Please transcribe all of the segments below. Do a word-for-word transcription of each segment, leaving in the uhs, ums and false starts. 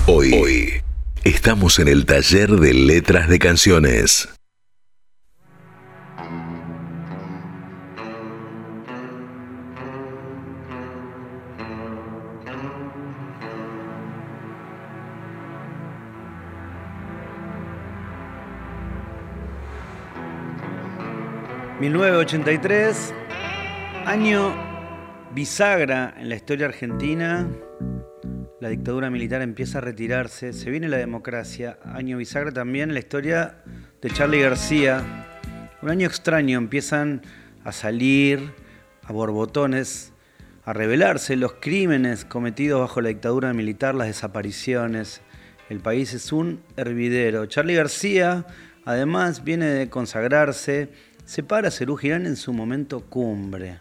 Hoy, Hoy estamos en el taller de letras de canciones. mil novecientos ochenta y tres, año bisagra en la historia argentina. La dictadura militar empieza a retirarse, se viene la democracia. Año bisagra también en la historia de Charly García. Un año extraño, empiezan a salir a borbotones, a revelarse los crímenes cometidos bajo la dictadura militar, las desapariciones. El país es un hervidero. Charly García, además, viene de consagrarse. Separa a Serú Girán en su momento cumbre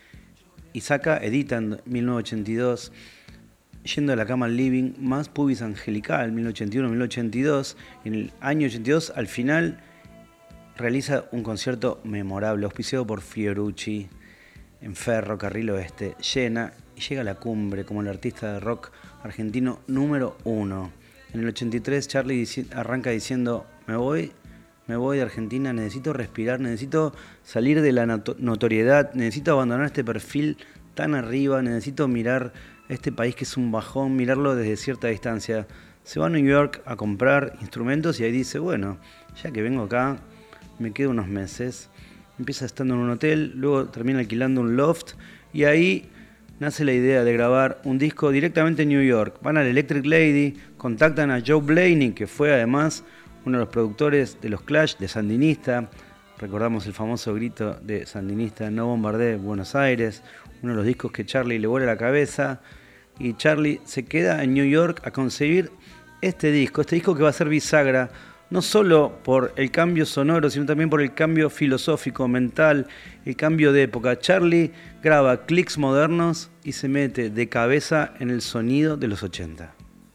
y saca, edita en mil novecientos ochenta y dos, Yendo a la cama al living, más Pubis Angelical, mil novecientos ochenta y uno a mil novecientos ochenta y dos. En el año ochenta y dos, al final, realiza un concierto memorable, auspiciado por Fiorucci, en Ferro, Carril Oeste, llena y llega a la cumbre como el artista de rock argentino número uno. En el ochenta y tres, Charly arranca diciendo, me voy... Me voy de Argentina, necesito respirar, necesito salir de la not- notoriedad, necesito abandonar este perfil tan arriba, necesito mirar este país que es un bajón, mirarlo desde cierta distancia. Se va a New York a comprar instrumentos y ahí dice, bueno, ya que vengo acá, me quedo unos meses. Empieza estando en un hotel, luego termina alquilando un loft y ahí nace la idea de grabar un disco directamente en New York. Van al Electric Lady, contactan a Joe Blaney, que fue además uno de los productores de los Clash, de Sandinista. Recordamos el famoso grito de Sandinista, no bombardee Buenos Aires, uno de los discos que Charly le vuela la cabeza. Y Charly se queda en New York a concebir este disco, este disco que va a ser bisagra, no solo por el cambio sonoro, sino también por el cambio filosófico, mental, el cambio de época. Charly graba clics modernos y se mete de cabeza en el sonido de los ochenta.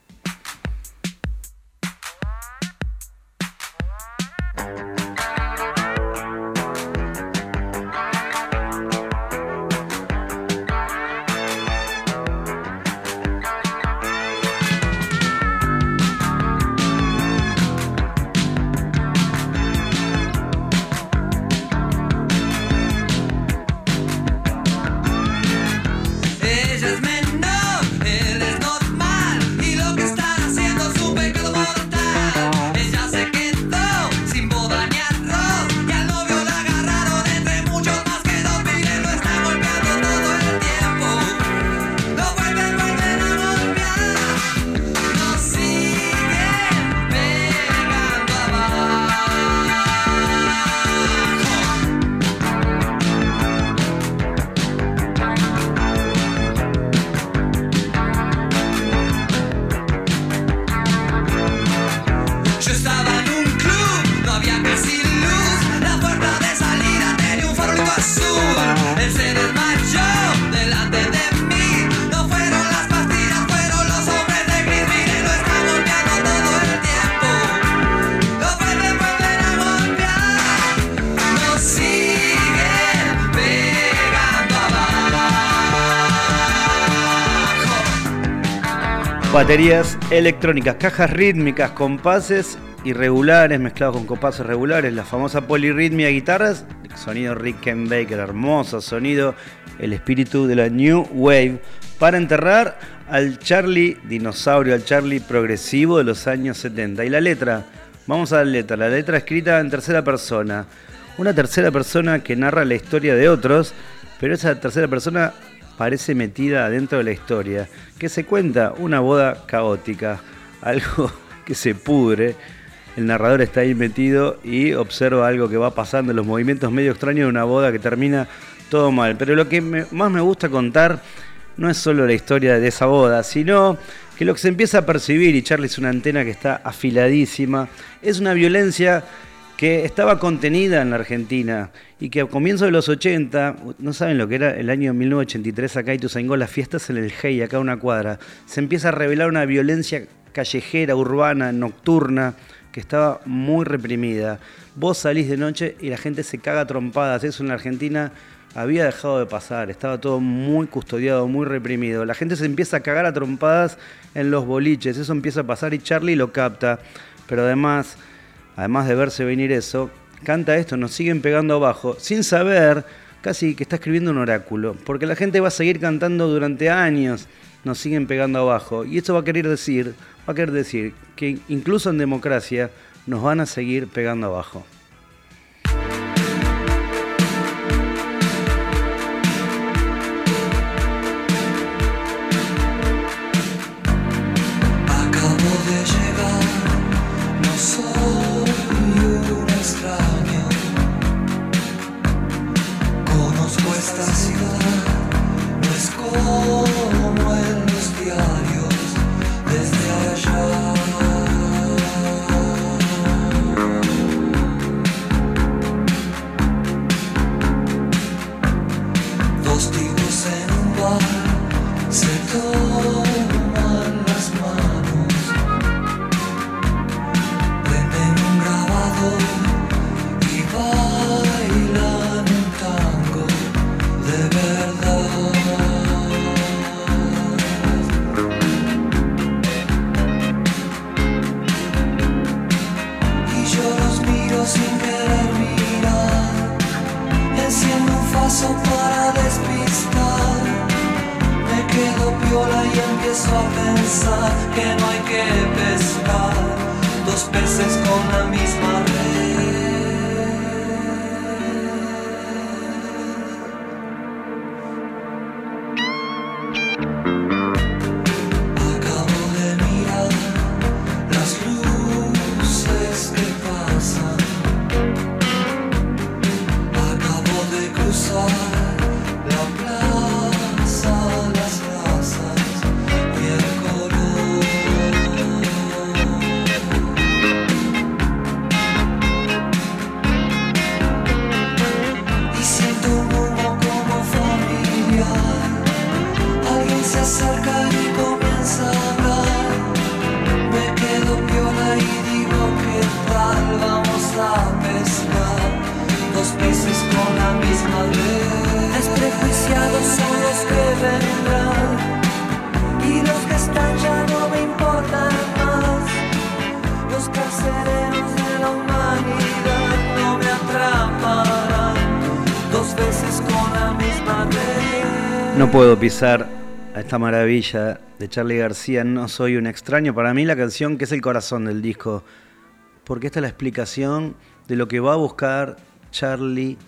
Baterías electrónicas, cajas rítmicas, compases irregulares mezclados con compases regulares, la famosa polirritmia, guitarras, sonido Rickenbacker, hermoso sonido, el espíritu de la New Wave, para enterrar al Charly dinosaurio, al Charly progresivo de los años setenta. Y la letra, vamos a la letra, la letra escrita en tercera persona, una tercera persona que narra la historia de otros, pero esa tercera persona parece metida dentro de la historia, que se cuenta una boda caótica, algo que se pudre. El narrador está ahí metido y observa algo que va pasando, los movimientos medio extraños de una boda que termina todo mal. Pero lo que me, más me gusta contar no es solo la historia de esa boda, sino que lo que se empieza a percibir, y Charly es una antena que está afiladísima, es una violencia que estaba contenida en la Argentina y que a comienzos de los ochenta, no saben lo que era el año mil novecientos ochenta y tres acá en Ituzaingó, las fiestas en el Hey, acá a una cuadra, se empieza a revelar una violencia callejera, urbana, nocturna, que estaba muy reprimida. Vos salís de noche y la gente se caga a trompadas. Eso en la Argentina había dejado de pasar, estaba todo muy custodiado, muy reprimido. La gente se empieza a cagar a trompadas en los boliches, eso empieza a pasar y Charlie lo capta. Pero además, además de verse venir eso, canta esto, nos siguen pegando abajo, sin saber casi que está escribiendo un oráculo, porque la gente va a seguir cantando durante años, nos siguen pegando abajo. Y esto va a querer decir, va a querer decir que incluso en democracia nos van a seguir pegando abajo. No puedo pisar a esta maravilla de Charly García, No soy un extraño. Para mí la canción que es el corazón del disco, porque esta es la explicación de lo que va a buscar Charly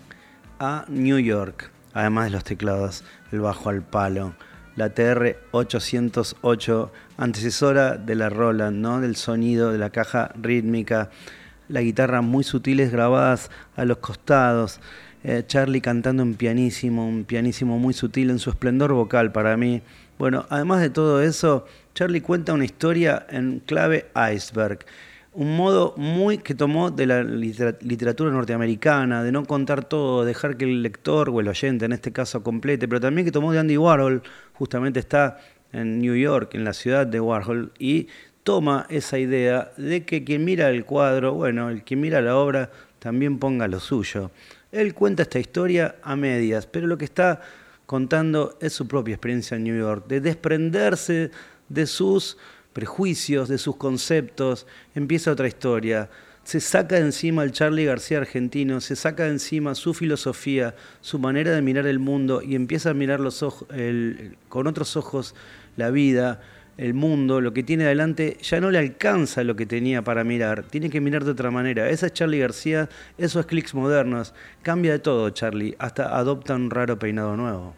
a New York, además de los teclados, el bajo al palo, la T R ochocientos ocho, antecesora de la Roland, ¿no? Del sonido de la caja rítmica, la guitarra muy sutiles grabadas a los costados. Eh, Charly cantando un pianísimo, un pianísimo muy sutil en su esplendor vocal para mí. Bueno, además de todo eso, Charly cuenta una historia en clave iceberg. Un modo muy que tomó de la literatura norteamericana, de no contar todo, dejar que el lector o el oyente en este caso complete, pero también que tomó de Andy Warhol, justamente está en New York, en la ciudad de Warhol, y toma esa idea de que quien mira el cuadro, bueno, el quien mira la obra, también ponga lo suyo. Él cuenta esta historia a medias, pero lo que está contando es su propia experiencia en New York, de desprenderse de sus prejuicios, de sus conceptos. Empieza otra historia. Se saca de encima el Charly García argentino, se saca de encima su filosofía, su manera de mirar el mundo y empieza a mirar los ojos, el, con otros ojos la vida, el mundo, lo que tiene adelante, ya no le alcanza lo que tenía para mirar, tiene que mirar de otra manera. Esa es Charly García, esos clics modernos, cambia de todo Charly, hasta adopta un raro peinado nuevo.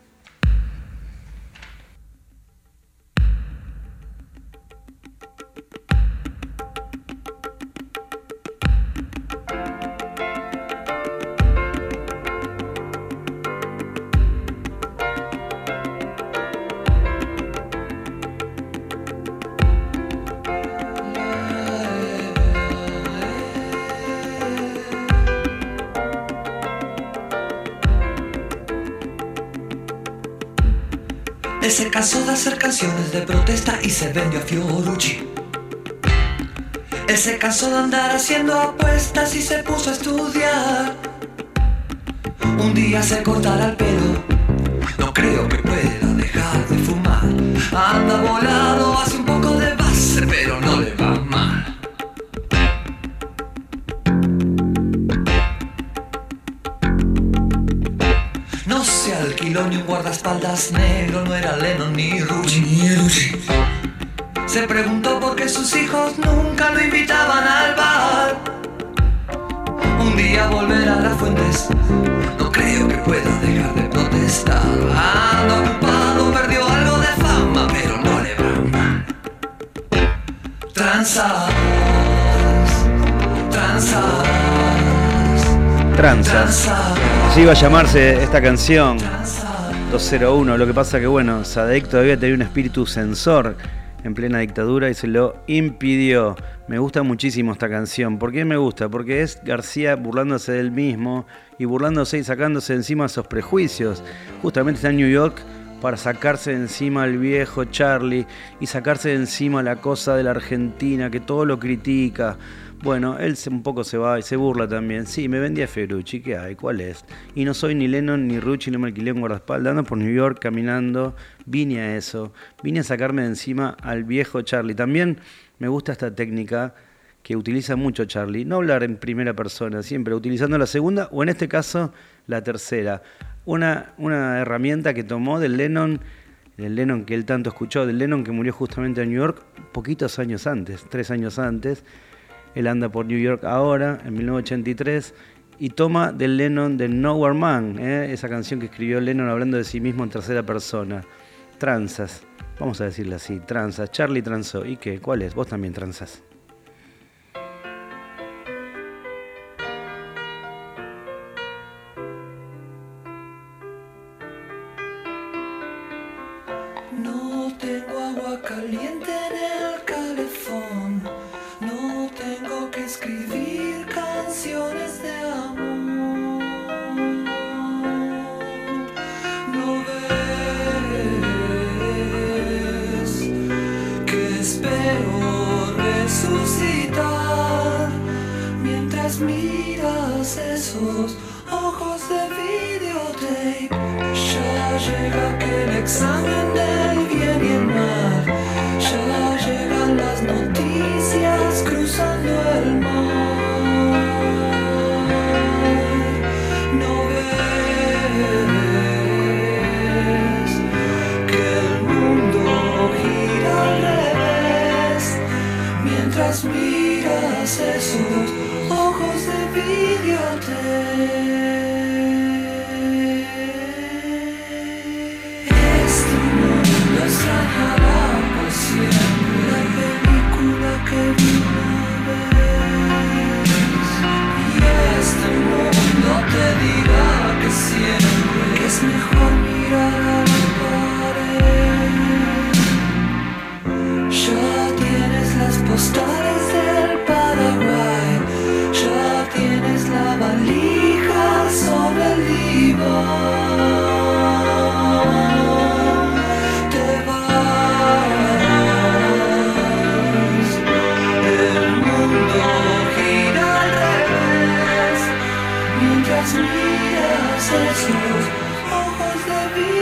Él se cansó de hacer canciones de protesta y se vendió a Fiorucci. Él se cansó de andar haciendo apuestas y se puso a estudiar. un día se cortará el pelo. No creo que pueda dejar de fumar. Anda volado, hace un poco de base, pero no le va mal. No se alquiló ni un guardaespaldas negro, no era Lennon ni Rucci. Ni Rucci. Se preguntó por qué sus hijos nunca lo invitaban al bar. Un día volverá a las fuentes, no creo que pueda dejar de protestar. Anda ocupado, perdió algo de fama, pero no le va mal. Tranzas, tranzas, Tranzas. Así iba a llamarse esta canción, dos cero uno. Lo que pasa que, bueno, Sadek todavía tenía un espíritu censor en plena dictadura y se lo impidió. Me gusta muchísimo esta canción. ¿Por qué me gusta? Porque es García burlándose del mismo y burlándose y sacándose encima esos prejuicios. Justamente está en New York para sacarse de encima al viejo Charlie y sacarse de encima la cosa de la Argentina, que todo lo critica. Bueno, él se, un poco se va y se burla también. Sí, me vendí a Fiorucci, ¿qué hay? ¿Cuál es? Y no soy ni Lennon ni Rucci, no me alquilé un guardaespaldas. Ando por New York caminando, vine a eso. Vine a sacarme de encima al viejo Charlie. También me gusta esta técnica que utiliza mucho Charlie. No hablar en primera persona, siempre utilizando la segunda o en este caso la tercera. Una, una herramienta que tomó del Lennon, del Lennon que él tanto escuchó, del Lennon que murió justamente en New York poquitos años antes, tres años antes. Él anda por New York ahora, en mil novecientos ochenta y tres, y toma del Lennon de Nowhere Man, ¿eh? Esa canción que escribió Lennon hablando de sí mismo en tercera persona. Tranzas, vamos a decirle así, tranzas. Charlie transó. ¿Y qué? ¿Cuál es? Vos también transás. No tengo agua caliente en el calefón. No tengo que escribir canciones de amor. No ves que espero resucitar mientras miras esos ojos de videotape. Ya llega aquel examen del bien y el mal. Ya llegan las noticias cruzando el mar. No ves que el mundo gira al revés mientras miras esos ojos de videotape. Este mundo extrañará por siempre la película que vi una vez. Y este mundo te dirá que siempre es mejor mirar a la pared. Ya tienes las postales del Paraguay. Ya tienes la valija sobre el diván. Te vas. El mundo gira al revés mientras miras esos ojos de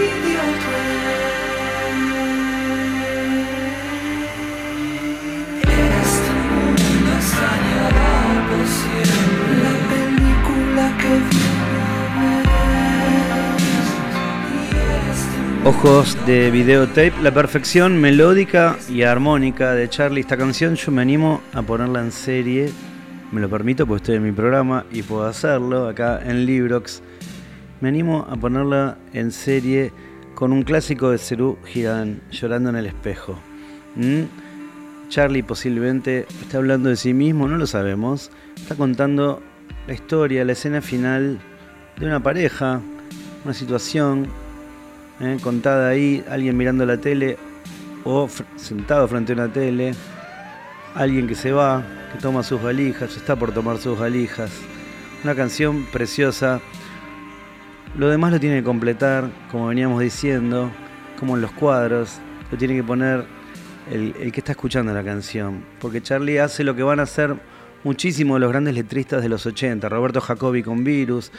videotape. Este mundo extrañará por siempre la película que vi una vez. Y este Ojos de videotape, la perfección melódica y armónica de Charlie. Esta canción yo me animo a ponerla en serie, me lo permito porque estoy en mi programa y puedo hacerlo acá en Librox. Me animo a ponerla en serie con un clásico de Serú Girán, Llorando en el espejo. ¿Mm? Charlie posiblemente está hablando de sí mismo, no lo sabemos. Está contando la historia, la escena final de una pareja, una situación eh, contada ahí, alguien mirando la tele o fr- sentado frente a una tele, alguien que se va, que toma sus valijas, está por tomar sus valijas. Una canción preciosa. Lo demás lo tiene que completar, como veníamos diciendo, como en los cuadros, lo tiene que poner el, el que está escuchando la canción. Porque Charlie hace lo que van a hacer muchísimos de los grandes letristas de los ochenta. Roberto Jacobi con Virus,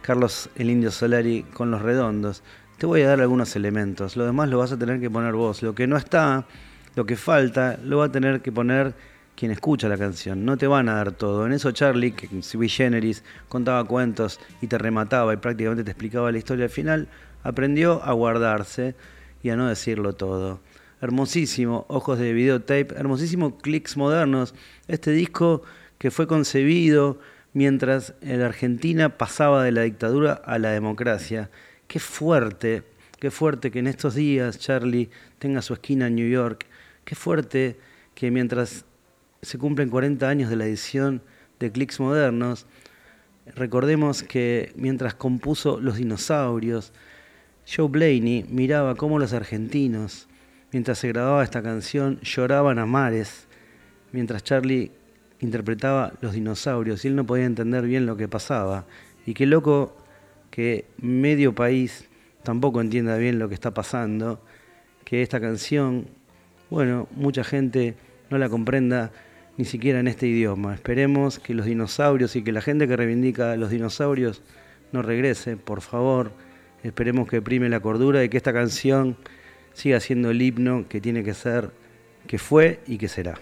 Carlos el Indio Solari con Los Redondos. Te voy a dar algunos elementos, lo demás lo vas a tener que poner vos. Lo que no está, lo que falta, lo va a tener que poner quien escucha la canción. No te van a dar todo. En eso Charlie, que en Sui Generis contaba cuentos y te remataba y prácticamente te explicaba la historia al final, aprendió a guardarse y a no decirlo todo. Hermosísimo, Ojos de Videotape, hermosísimo Clics Modernos, este disco que fue concebido mientras la Argentina pasaba de la dictadura a la democracia. Qué fuerte, qué fuerte que en estos días Charlie tenga su esquina en New York. Qué fuerte que mientras se cumplen cuarenta años de la edición de Clics Modernos, recordemos que mientras compuso Los Dinosaurios, Joe Blaney miraba cómo los argentinos, mientras se grababa esta canción, lloraban a mares, mientras Charlie interpretaba Los Dinosaurios y él no podía entender bien lo que pasaba. Y qué loco que medio país tampoco entienda bien lo que está pasando, que esta canción, bueno, mucha gente no la comprenda ni siquiera en este idioma. Esperemos que los dinosaurios y que la gente que reivindica a los dinosaurios no regrese, por favor. Esperemos que prime la cordura y que esta canción siga siendo el himno que tiene que ser, que fue y que será.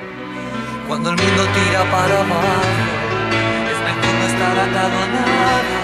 Cuando el mundo tira para abajo, es mejor no estar atado a nada.